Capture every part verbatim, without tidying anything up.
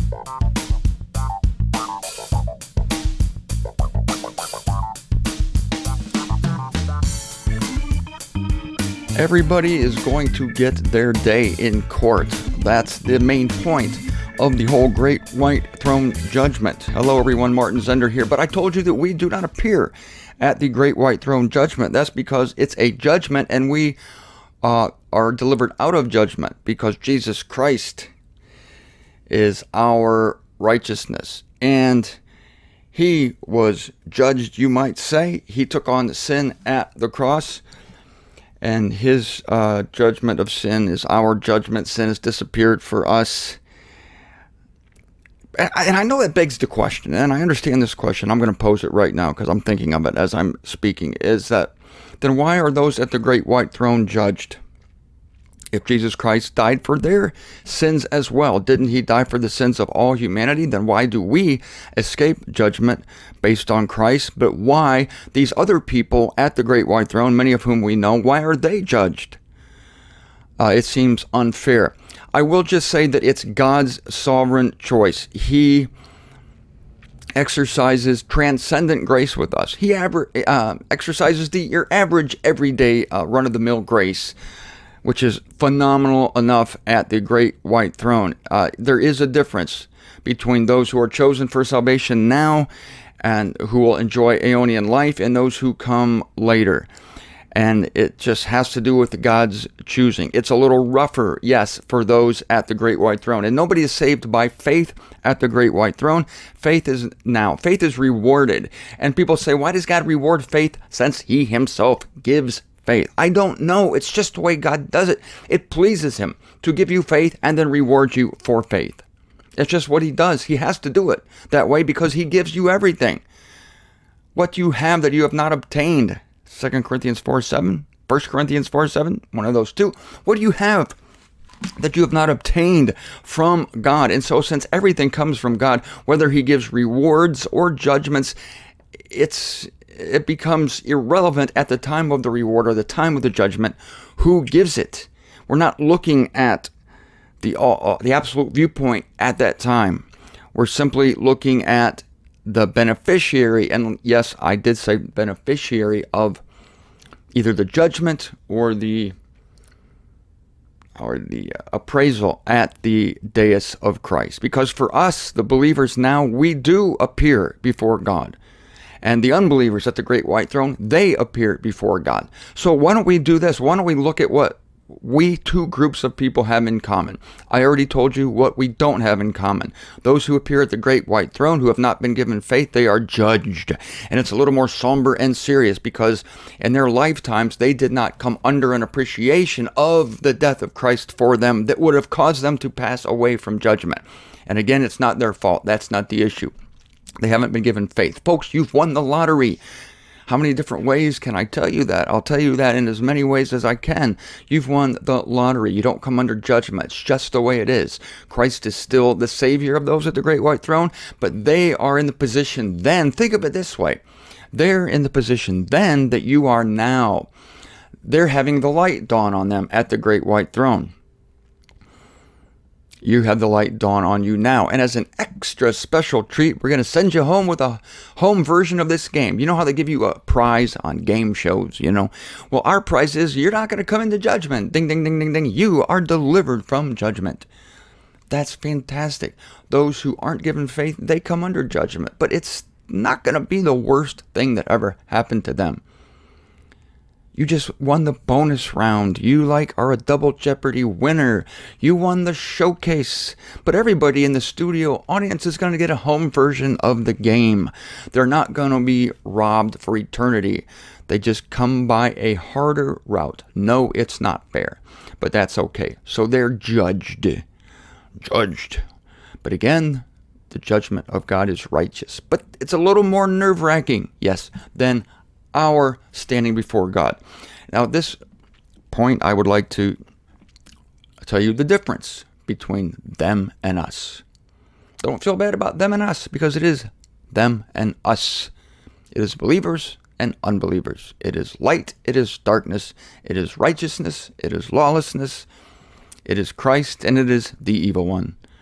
Everybody is going to get their day in court. That's the main point of the whole Great White Throne Judgment. Hello everyone, Martin Zender here. But I told you that we do not appear at the Great White Throne Judgment. That's because it's a judgment and we uh, are delivered out of judgment because Jesus Christ is our righteousness. And he was judged, you might say. He took on the sin at the cross. And his uh, judgment of sin is our judgment. Sin has disappeared for us. And I know that begs the question, and I understand this question. I'm going to pose it right now because I'm thinking of it as I'm speaking, is that then why are those at the Great White Throne judged? If Jesus Christ died for their sins as well, didn't he die for the sins of all humanity? Then why do we escape judgment based on Christ? But why these other people at the Great White Throne, many of whom we know, why are they judged? Uh, it seems unfair. I will just say that it's God's sovereign choice. He exercises transcendent grace with us. He aver- uh, exercises the your average, everyday, uh, run-of-the-mill grace, which is phenomenal enough at the Great White Throne. Uh, there is a difference between those who are chosen for salvation now and who will enjoy Aeonian life and those who come later. And it just has to do with God's choosing. It's a little rougher, yes, for those at the Great White Throne. And nobody is saved by faith at the Great White Throne. Faith is now. Faith is rewarded. And people say, why does God reward faith since he himself gives faith? I don't know. It's just the way God does it. It pleases him to give you faith and then reward you for faith. It's just what he does. He has to do it that way because he gives you everything. What you have that you have not obtained. Second Corinthians four seven, First Corinthians four seven, one of those two. What do you have that you have not obtained from God? And so since everything comes from God, whether he gives rewards or judgments, it's it becomes irrelevant at the time of the reward or the time of the judgment who gives it. We're not looking at the uh, the absolute viewpoint at that time. We're simply looking at the beneficiary, and yes, I did say beneficiary of either the judgment or the or the appraisal at the dais of Christ. Because for us, the believers now, we do appear before God. And the unbelievers at the Great White Throne, they appear before God. So why don't we do this? Why don't we look at what we two groups of people have in common? I already told you what we don't have in common. Those who appear at the Great White Throne who have not been given faith, they are judged. And it's a little more somber and serious because in their lifetimes, they did not come under an appreciation of the death of Christ for them that would have caused them to pass away from judgment. And again, it's not their fault. That's not the issue. They haven't been given faith. Folks, you've won the lottery. How many different ways can I tell you that? I'll tell you that in as many ways as I can. You've won the lottery. You don't come under judgment. It's just the way it is. Christ is still the Savior of those at the Great White Throne, but they are in the position then. Think of it this way. They're in the position then that you are now. They're having the light dawn on them at the Great White Throne. You have the light dawn on you now. And as an extra special treat, we're going to send you home with a home version of this game. You know how they give you a prize on game shows, you know? Well, our prize is you're not going to come into judgment. Ding, ding, ding, ding, ding. You are delivered from judgment. That's fantastic. Those who aren't given faith, they come under judgment. But it's not going to be the worst thing that ever happened to them. You just won the bonus round. You like are a double Jeopardy winner. You won the showcase. But everybody in the studio audience is going to get a home version of the game. They're not going to be robbed for eternity. They just come by a harder route. No, it's not fair. But that's okay. So they're judged. Judged. But again, the judgment of God is righteous. But it's a little more nerve-wracking, yes, than our standing before God. Now, at this point, I would like to tell you the difference between them and us. Don't feel bad about them and us, because it is them and us. It is believers and unbelievers. It is light, it is darkness, it is righteousness, it is lawlessness, it is Christ, and it is the evil one.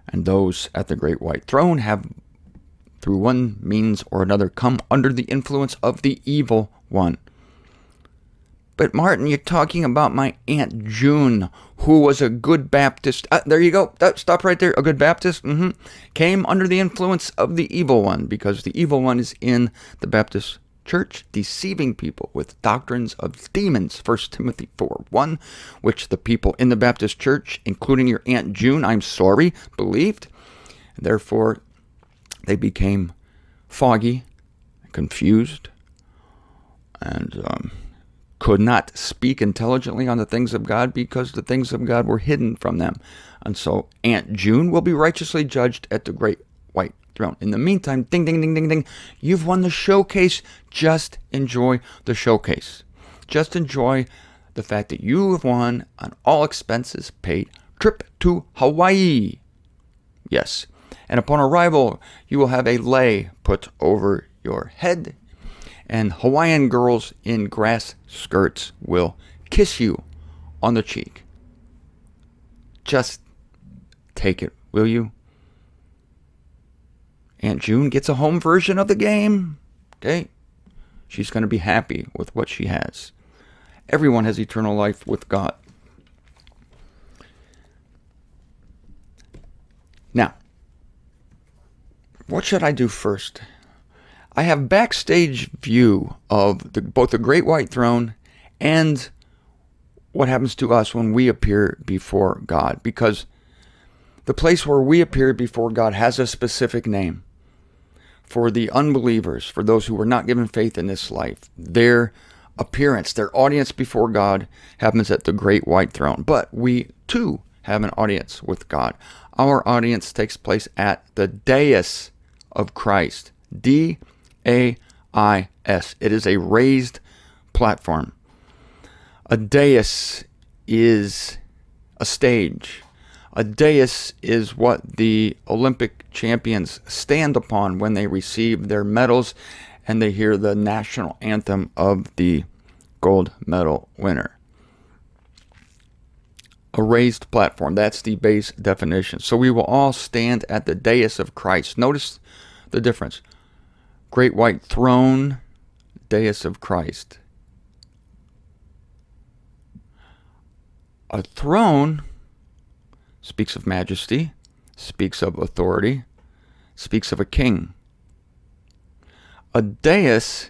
And those at the great white throne have, through one means or another, come under the influence of the evil one. But Martin, you're talking about my Aunt June, who was a good Baptist. Uh, there you go. Uh, stop right there. A good Baptist mm-hmm. came under the influence of the evil one, because the evil one is in the Baptist church, deceiving people with doctrines of demons. First Timothy four one, which the people in the Baptist church, including your Aunt June, I'm sorry, believed. Therefore, they became foggy, confused, and um, could not speak intelligently on the things of God, because the things of God were hidden from them. And so Aunt June will be righteously judged at the great white throne. In the meantime, ding, ding, ding, ding, ding, you've won the showcase. Just enjoy the showcase. Just enjoy the fact that you have won an all expenses paid trip to Hawaii. Yes. And upon arrival, you will have a lei put over your head, and Hawaiian girls in grass skirts will kiss you on the cheek. Just take it, will you? Aunt June gets a home version of the game. Okay? She's going to be happy with what she has. Everyone has eternal life with God. Now, what should I do first? I have backstage view of the, both the Great White Throne and what happens to us when we appear before God, because the place where we appear before God has a specific name. For the unbelievers, for those who were not given faith in this life, their appearance, their audience before God happens at the Great White Throne. But we too have an audience with God. Our audience takes place at the dais of Christ. D A I S. It is a raised platform. A dais is a stage. A dais is what the Olympic champions stand upon when they receive their medals and they hear the national anthem of the gold medal winner. A raised platform. That's the base definition. So we will all stand at the dais of Christ. Notice the difference. Great white throne, dais of Christ. A throne speaks of majesty, speaks of authority, speaks of a king. A dais,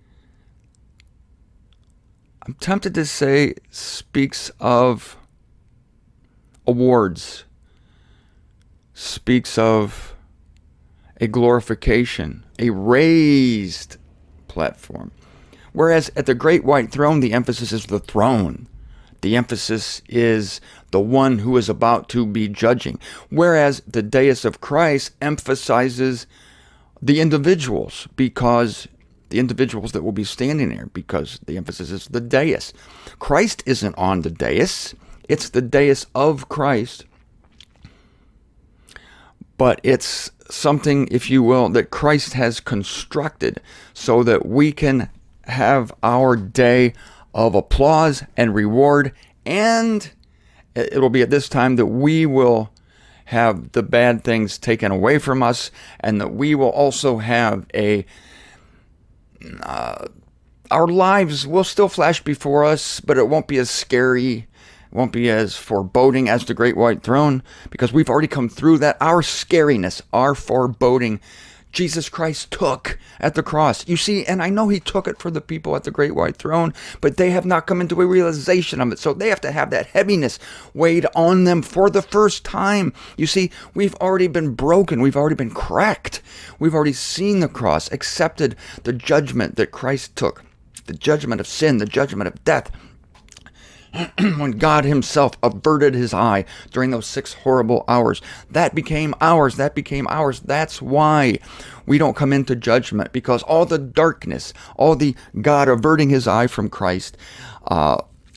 I'm tempted to say, speaks of awards, speaks of a glorification, a raised platform. Whereas at the Great White Throne, the emphasis is the throne. The emphasis is the one who is about to be judging. Whereas the dais of Christ emphasizes the individuals, because the individuals that will be standing there, because the emphasis is the dais. Christ isn't on the dais. It's the dais of Christ. But it's something, if you will, that Christ has constructed so that we can have our day of applause and reward, and it'll be at this time that we will have the bad things taken away from us, and that we will also have a uh, our lives will still flash before us, but it won't be as scary, it won't be as foreboding as the Great White Throne, because we've already come through that. Our scariness, our foreboding, Jesus Christ took at the cross. You see, and I know he took it for the people at the Great White Throne, but they have not come into a realization of it. So they have to have that heaviness weighed on them for the first time. You see, we've already been broken. We've already been cracked. We've already seen the cross, accepted the judgment that Christ took, the judgment of sin, the judgment of death. When God himself averted his eye during those six horrible hours, that became ours. That became ours. That's why we don't come into judgment, because all the darkness, all the God averting his eye from Christ, uh,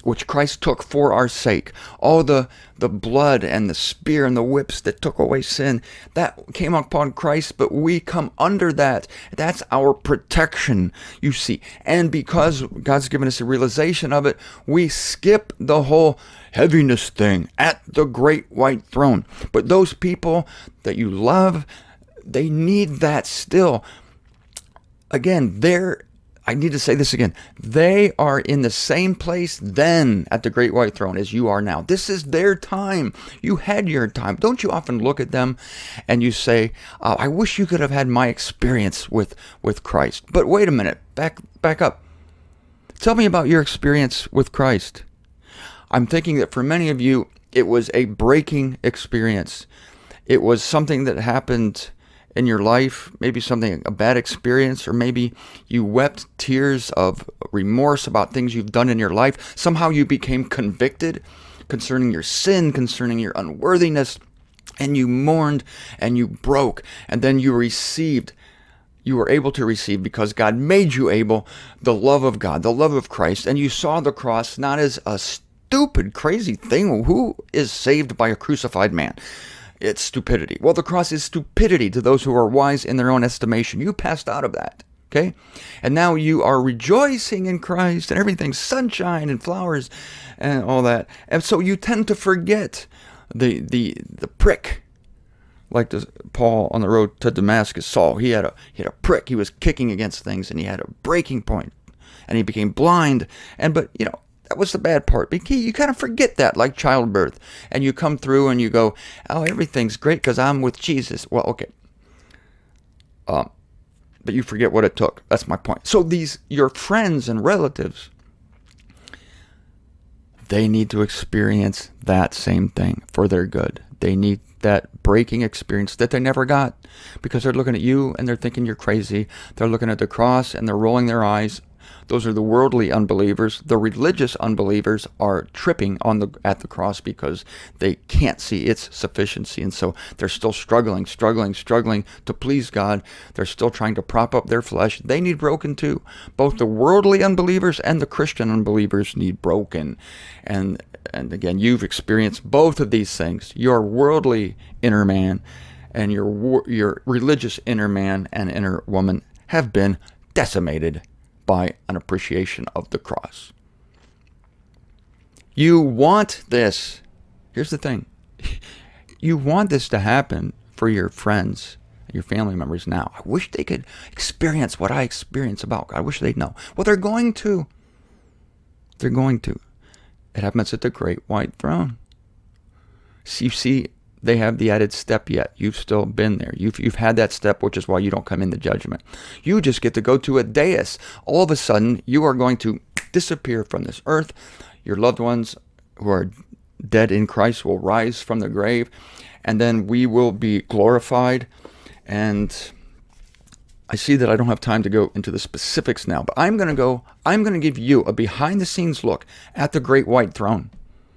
which Christ took for our sake, all the, the blood and the spear and the whips that took away sin, that came upon Christ, but we come under that. That's our protection, you see. And because God's given us a realization of it, we skip the whole heaviness thing at the great white throne. But those people that you love, they need that still. Again, they're I need to say this again. They are in the same place then at the great white throne as you are now. This is their time. You had your time. Don't you often look at them and you say, oh, I wish you could have had my experience with, with Christ. But wait a minute. Back, back up. Tell me about your experience with Christ. I'm thinking that for many of you, it was a breaking experience. It was something that happened in your life, maybe something, a bad experience, or maybe you wept tears of remorse about things you've done in your life. Somehow you became convicted concerning your sin, concerning your unworthiness, and you mourned and you broke, and then you received, you were able to receive, because God made you able, the love of God, the love of Christ, and you saw the cross not as a stupid, crazy thing. Who is saved by a crucified man? It's stupidity. Well, the cross is stupidity to those who are wise in their own estimation. You passed out of that, okay? And now you are rejoicing in Christ, and everything's sunshine and flowers and all that. And so you tend to forget the the the prick, like the, Paul on the road to Damascus. Saul, he had a he had a prick. He was kicking against things, and he had a breaking point, and he became blind. And but you know. That was the bad part. You kind of forget that, like childbirth. And you come through and you go, oh, everything's great because I'm with Jesus. Well, okay. Um, but you forget what it took. That's my point. So these, your friends and relatives, they need to experience that same thing for their good. They need that breaking experience that they never got, because they're looking at you and they're thinking you're crazy. They're looking at the cross and they're rolling their eyes. Those are the worldly unbelievers. The religious unbelievers are tripping on the at the cross because they can't see its sufficiency. And so they're still struggling, struggling, struggling to please God. They're still trying to prop up their flesh. They need broken too. Both the worldly unbelievers and the Christian unbelievers need broken. And and again, you've experienced both of these things. Your worldly inner man and your your religious inner man and inner woman have been decimated by an appreciation of the cross. You want this. Here's the thing. You want this to happen for your friends, your family members now. I wish they could experience what I experience about God. I wish they'd know. Well, they're going to. They're going to. It happens at the great white throne. So you see, they have the added step yet. You've still been there. You've, you've had that step, which is why you don't come into judgment. You just get to go to a dais. All of a sudden, you are going to disappear from this earth. Your loved ones who are dead in Christ will rise from the grave, and then we will be glorified. And I see that I don't have time to go into the specifics now, but I'm going to go, I'm going to give you a behind-the-scenes look at the great white throne.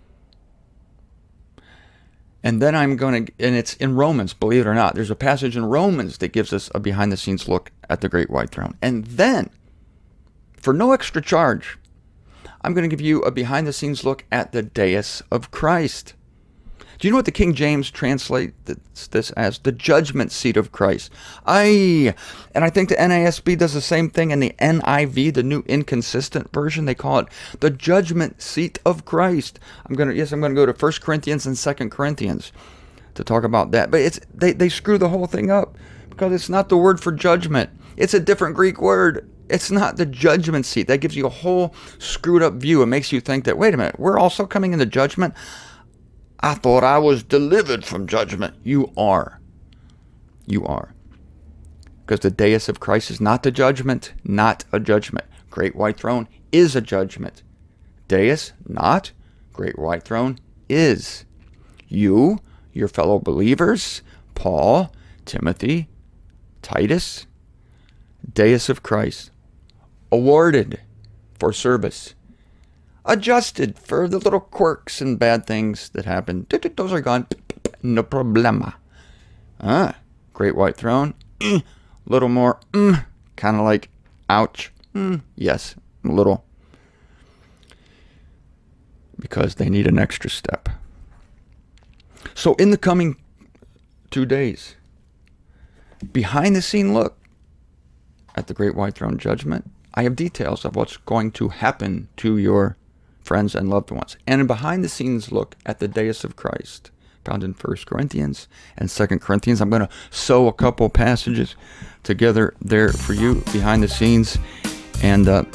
And then I'm going to, and it's in Romans, believe it or not. There's a passage in Romans that gives us a behind-the-scenes look at the great white throne. And then, for no extra charge, I'm going to give you a behind-the-scenes look at the dais of Christ. Do you know what the King James translates this as? The judgment seat of Christ. Aye. And I think the N A S B does the same thing in the N I V, the New Inconsistent Version. They call it the judgment seat of Christ. I'm going to, yes, I'm going to go to First Corinthians and Second Corinthians to talk about that. But it's they, they screw the whole thing up because it's not the word for judgment. It's a different Greek word. It's not the judgment seat. That gives you a whole screwed up view. It makes you think that, wait a minute, we're also coming into judgment? I thought I was delivered from judgment. You are. You are. Because the dais of Christ is not the judgment, not a judgment. Great white throne is a judgment. Dais, not. Great white throne is. You, your fellow believers, Paul, Timothy, Titus, dais of Christ, awarded for service. Adjusted for the little quirks and bad things that happen. Those are gone. No problema. Ah, great white throne. A little more, mm, kind of like, ouch. Mm, yes, a little. because they need an extra step. So in the coming two days, behind the scene look at the Great White Throne Judgment, I have details of what's going to happen to your friends and loved ones. And a behind the scenes look at the dais of Christ, found in First Corinthians and Second Corinthians. I'm going to sew a couple passages together there for you behind the scenes. And uh,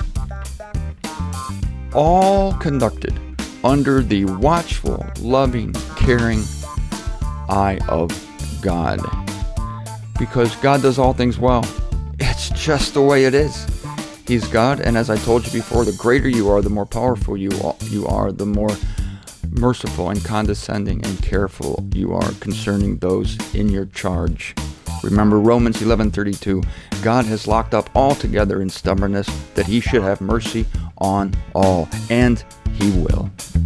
all conducted under the watchful, loving, caring eye of God. Because God does all things well. It's just the way it is. He's God, and as I told you before, the greater you are, the more powerful you you are, the more merciful and condescending and careful you are concerning those in your charge. Remember Romans eleven thirty-two, God has locked up all together in stubbornness, that he should have mercy on all, and he will.